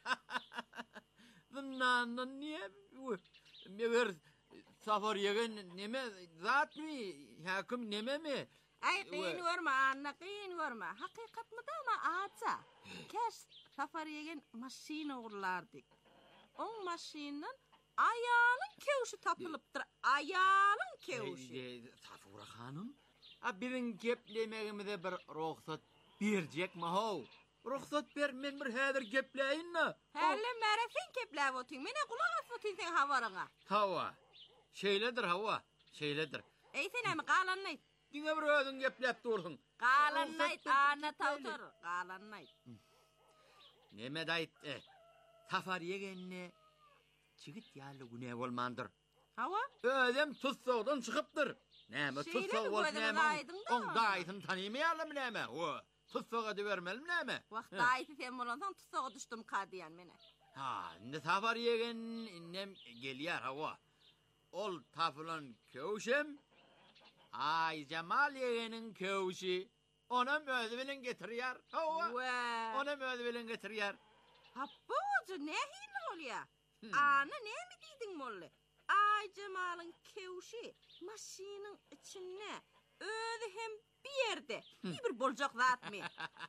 Zynnanan niye? Meger safar yegen neme zatmy? Hakim neme mi? Ay qyyn görme, anna qyyn görme. Hakykatmy da ama aça. Kes safar yegen maşina urlardyk. O maşinadan aýalyň kewşi tapylypdyr. Aýalyň kewşi. Tafura hanym, birin geplemegimde bir ruhsat berjekmi haw? Ruhsat ber, men bir häzir gepläýinmi? Hälle mera sen gepläp otyň. Mene kulak asmatyň sen habaryňa. Hawa. Şeýledir hawa, şeýledir. Ey sen hem galannaýt. Diňe bir özüň gepläp durdyň. Galannaýt ana tawtar, galannaýt. Neme daýtdy? Safar yegenne çigit ýaly güne bolmandyr. Hawa? Özüm tutsagdan çykypdyr. Näme tutsag bol näme? On daýtyn tanymaýarlar näme? O, tutsaga dibermelim näme? Wagt daýty sen bolansan tutsaga düşdüm ka diýen mene. Ha, indi safar yegen innem gelýär hawa. Ol tafulan kewşem, ay Jamal yegenin kewşi, onam özü bilen getirýär. Hawa, onam özü bilen getirýär. Ha, bu nähili bolýar? Ana näme diýdiň molle? Ay Jamalyň kewşi maşynyň içinde özü hem bir ýerde. Bir boljak zatmy?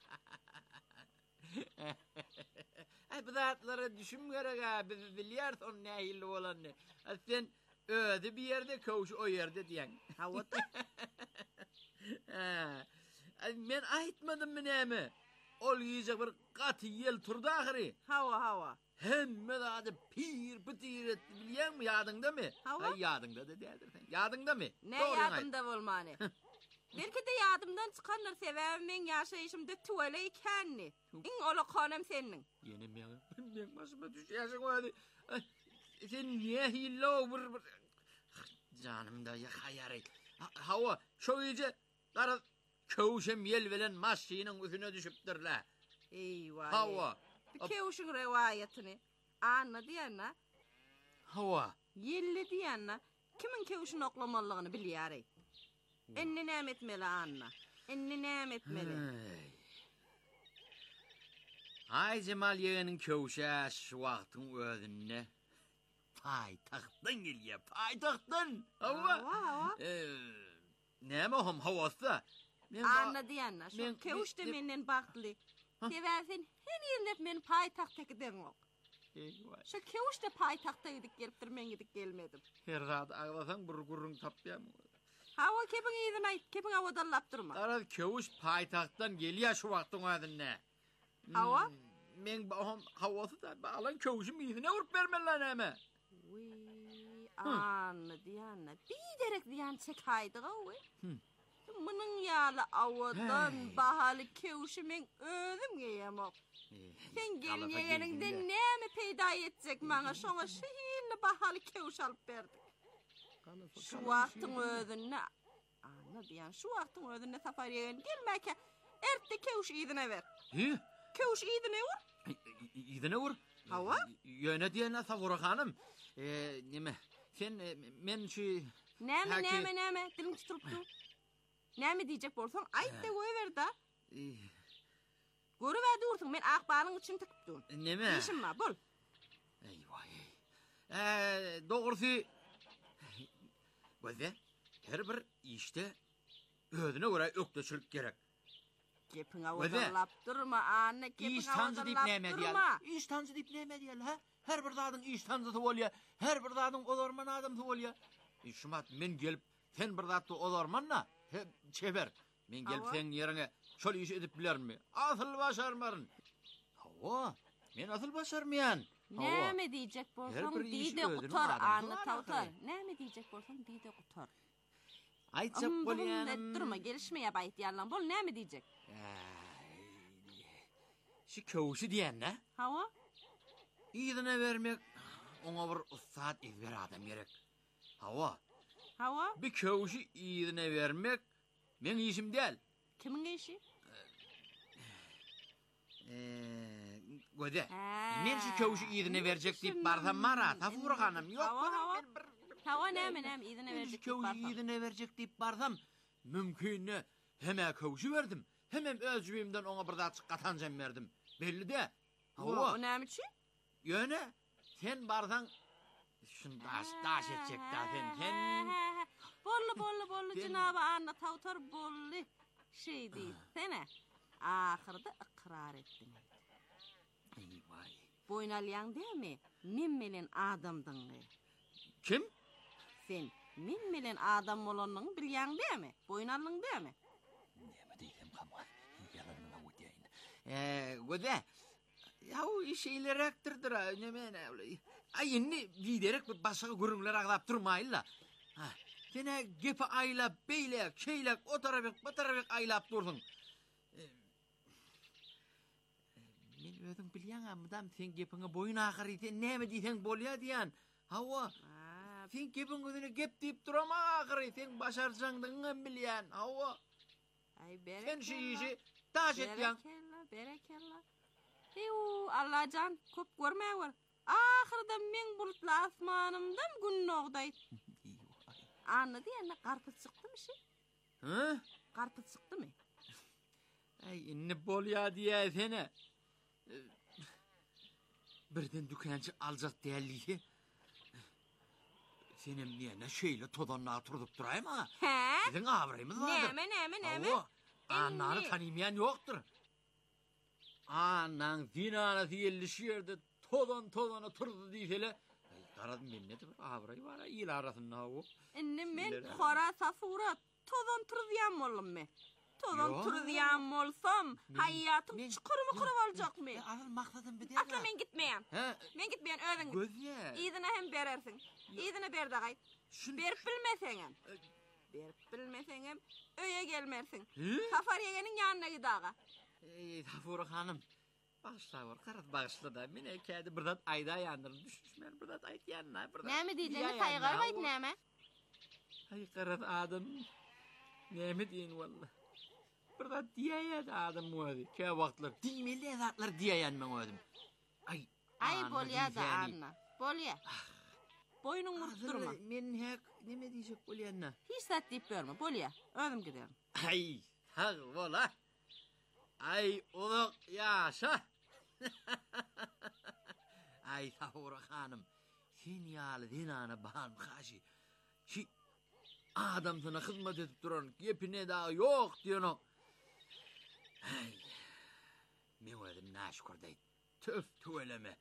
Ay bu zatlara düşüm gerek ha, biz bilýärs on nähili bolanny. Sen özü bir ýerde, kewşi o ýerde diýen. Hawa. Men aýtmadymmy näme? Ol ýyjak bir gaty ýel turdy ahyry. Hawa. Hemme zady pir bitir etdi bilýärmi, ýadyňdamy? Ay ýadyňda da dädir sen. Ýadyňdamy? Ne ýadymda bolmany? Belki de ýadymdan çykanlar sebäbi men ýaşaýyşymda tuwele ikenni. Iň ola kanam seniň. Ýene men başyma düşýärsiň wady. Sen niye hillo bir canımda ýaýary. Hawa, şo ýeje gara kewşem ýel bilen maşynyň üstüne düşüpdirler. Eywa. Hawa. Kewşiň rewayatyny anna diýenna. Hawa. Ýelli diýenna kimin kewşini oklamalygyny bilýär. Enni näme etmeli anna? Enni näme etmeli? Ay Jamal yegenin kewşä şu wagtyň özünde paýtaxtdan gelýär, paýtaxtdan. Hawa. Näme hom hawasda? Anna diýenna, şu kewşde menden bagtly. Sebäbi sen her ýerde men paýtaxtdaky deňok. Şu kewşde paytaxta gidip gelipdir, men gidip gelmedim. Her zat ağlasan bir gurrun tapyam. Hava kepin iyidin ayt, kepin avadallap durma. Ara kewş paytaxtdan gelýär şu wagtyň adynda. Hava? Men hawasy da balan kewşüm ýygyna urup bermeler näme? Anna diýanna. Biderek diýan çek haydyga we. Munyň ýaly awadan bahaly kewşi men özüm geýemok. Sen gelýäningde näme peýda etjek maňa şoňa şeýle bahaly kewş alyp berdi. Şu wagtyň özünde Anna diýan şu wagtyň özünde safar ýegen gelmäke ertde kewş ýygyna ber. Kewş ýygyna ur. Ýygyna ur? Hawa? Ýöne diýene Sawura hanym. Nime? Sen men şu Näme dilim tuturypdy. Näme diýjek bolsaň aýtda goýber da. Görüp durdyň men akbaryň üçin tykypdym. Näme? Işim bar, bol. Eýwah. Dogrusy Gözde, her bir işte özüne göre ökteşilik gerek. Gepin awdallap durma, anne gepin awdallap durma. İş tanzı dip näme diýär ha? Her bir zadyň iş tanzysy bolýar, her bir zadyň olarman adamsy bolýar. Şumat men gelip sen bir zatdy olarmanna, çeber. Men gelip sen ýerine şol iş edip bilermi? Asyl başarmaryn. Hawa, men asyl başarmaýan. Näme diýjek bolsaň diýde gutar, anne tawtar. Näme diýjek bolsaň diýde gutar. Aýtjak bolýanym. Durma, gelişmeýe baýt ýalan bol, näme diýjek? Şu kewşi diýenne? Hawa? Ýygyna bermek oňa bir ustad ezber adam gerek. Hawa. Bir kewşi ýygyna bermek men işim däl. Kimiň işi? Göde. Men şu kewşi ýygyna berjek diýip barsam mara, Sawura hanym ýok. Hawa näme ýygyna berjek diýip barsam. Ýygyna berjek diýip barsam, mümkin heme kewşi berdim. Hemem öz jübimden oňa bir zat gatanjam berdim. Belli de. Hawa, o näme üçin? Ýöne, sen barsaň şundaş daş etjek da sen. Bolly, jynaba Anna tawtar bolly. Şey diýip, sene. Ahyrda ikrar etdiň. Eýway. Boýnalýan diými? Men melen adamdyň. Kim? Sen men melen adam bolanyň bilýän diými? Boýnalyň diými? Näme diýsem hama? Ýalanyna öýdäýin. Göde. Yahu işeylerektirdir ha. Näme? Aýyny giderek bir başga görüňler aglap durmaýla. Sene gepi aýlap, beýlek, şeýlek, o tarapyk, bu tarapyk aýlap durdyň. Men özüm bilýän amdam sen gepiňe boyun ahyr ýeten näme diýsen bolýar diýen. Hawa. Sen gepiň özüne gep diýip durama ahyr ýeten başarjaňdyň bilýän. Hawa. Ay berek. Sen şu işi taş etýän. Berekella. Allahan köp görmäýär. Ahyrda men bulutly asmanymdan gün nogdaý. Anna diýende garpy çykdymy şi? Garpy çykdymy? Ay, ne bolýar diýär sene. Birden dükançy aljak däligi. Senem näme şeýle todanna turdup duraýma? Biziň abrymyz bardyr. Näme? Annany tanymaýan ýokdur. Annaň dinana diýilýär ýerde todana turdy diýsele. Garadym men näde bir abray bar ýyl arasynda o. Indi men Hora Safura todan turýan boldum men. Todan turýan bolsam, hayatym çukurmy kurup aljakmy? Asyl maksadym bu diýär. Asla men gitmeýän. Men gitmeýän özüň. Ýygyna hem berersiň. Ýygyna ber dagay. Berip bilmeseňem. Berip bilmeseňem öýe gelmersiň. Safar ýegeniň ýanyna gidaga. Safura hanym. Başlawar, garat başla da. Men ekädi bir zat aýda ýandyrdy. Düşmän bir zat aýt ýanyna bir zat. Näme diýjeni saýgar aýt näme? Ay garat adam. Näme diýen walla. Bir zat diýýär adam wadi. Kä wagtlar diýmeli zatlar diýýän men özüm. Ay bolýar da Anna. Bolýar. Boýnuň murtdurma. Men hek näme diýjek bolýanna? Hiç zat diýip berme, bolýar. Özüm giderim. Ay, hag bola. Ay, uluk ýaşa. Ay, Sawura hanym. Sen ýaly dinana bahan haşy. Şi adam sana hyzmat edip duran gepine daha ýok diýeno. Ay. Men özüm näşkur diýip. Töf töweleme.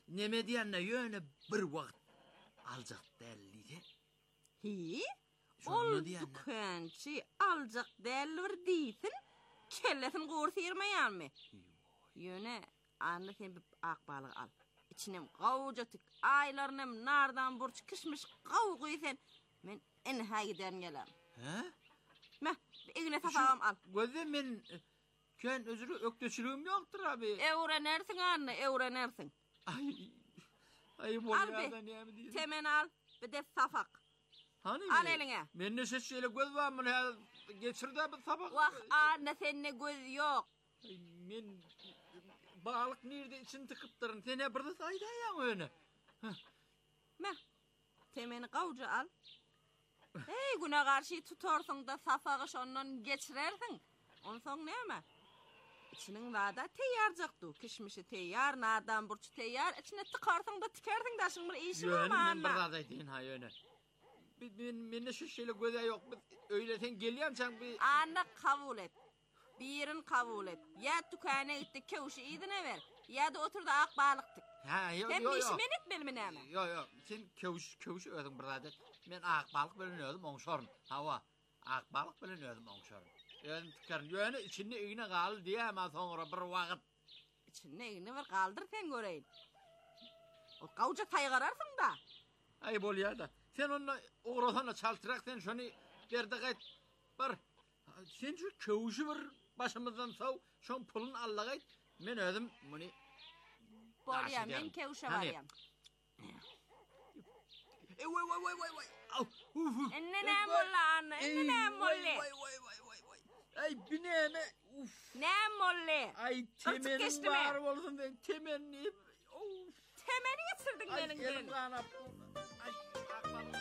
neme diýende ýöne bir wagt aljak däldi. Hi? Şonu Ol diýende. dukançy aljak däldir diýsin. Kellesin gorsyrmaýarmy? Ýöne anly sen bir akbalyk al. İçinem gawjatyk aýlarynam nardan burç kışmış gaw goýsan men enha giderim gelem. Ha? Meh, egine tapagam al. Gözde men kön özürü ökdeçiliğim yoktur abi. Öwrenersiň anny, öwrenersiň. Ay Al bolýarda be, näme diýsin? temen al, bir de safak. Hani Al eline. Men ne şeşeyle göz var mı? Geçirde bir tabak. Wah, anna senne göz ýok. Men balık nerede için tıkıptırın. Sen ne burada saydayan öyle. Meh, temeni gawja al. Hey, güne karşı tutorsun da safağı şondan geçirersin. Onsoň näme? İçiniň wada teýarjakdy. Kişmişi teýar, nardan burç teýar. İçine tıkarsın da tikersin da şun bir işi var Men mı? burada diýin ha öyle. Men ne şeşeyle göze yok. Öyle sen gelýän sen bir Anna kabul et. Birin kabul et. Ya dükana gitti kewşi idine ver. Ya da oturda ak balıktık. Ha yok Sen yok. bir işi etmeli näme? Yok. Sen kewş ödün burada. Men ak balık bilen ödüm oňşorun. Hawa. Ak balık bilen ödüm oňşorun. Ödüm tıkarın. Ýöne içinde iňine gal diýäm soňra bir wagt. İçinde iňine bir galdyr sen göreýin. O gawja taýgararsın da. Ay bolýar da. Sen onu uğrasana çaltırak sen şonu berde gayt. Bar. Sen şu kewşi bir başymyzdan saw, şon pulun allagayt. Men ödüm muni bolýar, men kewşe barýam. Vay. Au. Enne näme bolla anna? Enne näme bolla? Ay bineme. Uf. Näme bolla? Ay temenim bar bolsun ben temenni. Uf. Temeni getirdin benim Elim kanap. Ay akbalyk.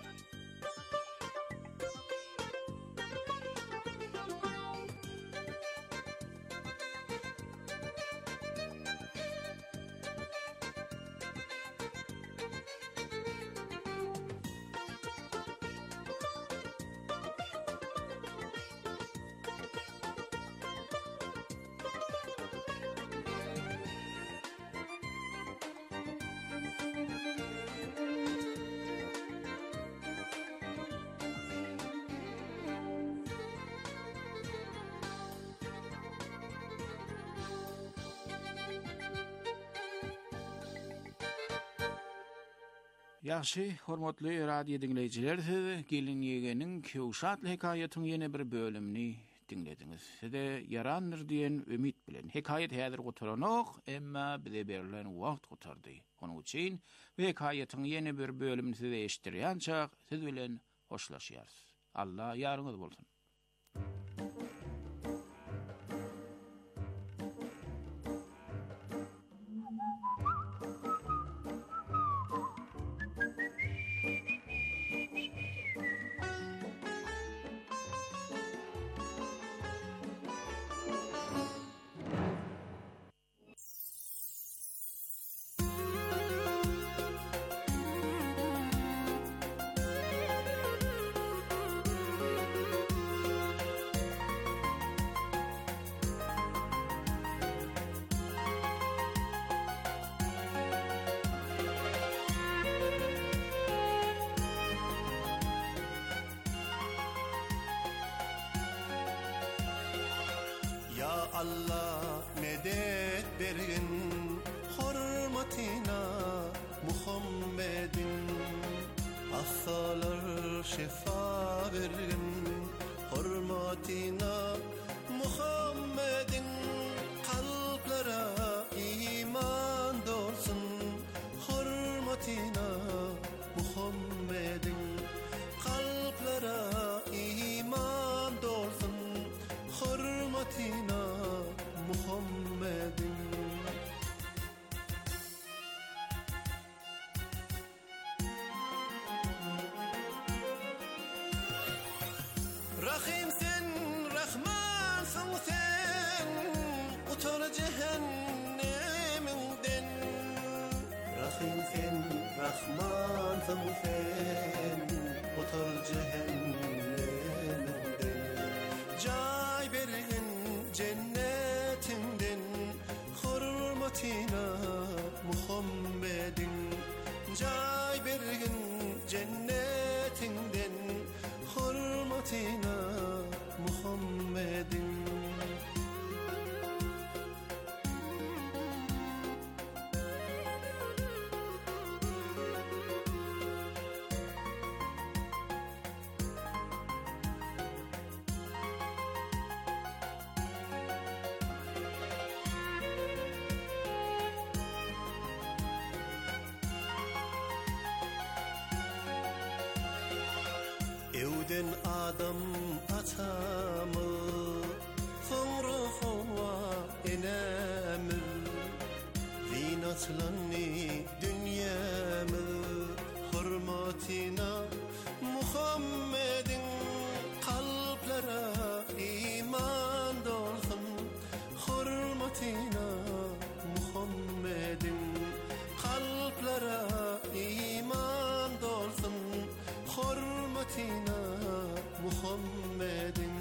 Yaxşı, hormatly radio dinleyijiler, siz gelin ýegeniň Kewşatly hekaýatynyň ýene bir bölümini dinlediňiz. Size yarandyr diýen ümit bilen. Hekaýat häzir gotaranok, emma bize berilen wagt gotardy. Onuň üçin bu hekaýatyň ýene bir bölümini size eşitdirýänçä siz bilen hoşlaşýarys. Allah ýarňyz bolsun. Allah medet bergin hormatina Muhammedin hastalar şefa bergin hormatina Muhammedin kalplara iman dolsun hormatina Muhammedin kalplara iman dolsun hormatina Muhammedin Rahim sen Rahmansın sen utan cehenneminden Rahim sen Rahmansın sen utan cehenneminden Cay bergin cennetinden hormatina Muhammed Jay bergin cennetinden hurmatina Muhammedin Evden adam atamı Sonra hava enemi Zinatlanni dünyamı Hürmatina Muhammedin Kalplara iman dolsun Hürmatina Muhammedin Kalplara iman dolsun Hürmatina Muhammedin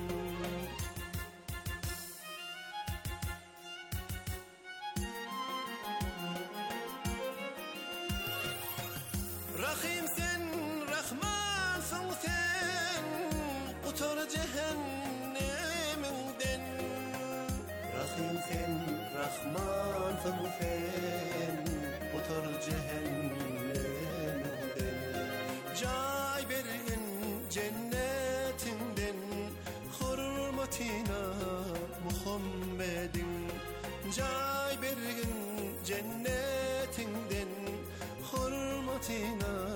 Rahim sen, Rahmansın sen Utar cehenneminden Rahim sen, Rahmansın sen Utar cehenneminden Jay bergin cennetinden hurmatina Muhammedin Jay bergin cennetinden hurmatina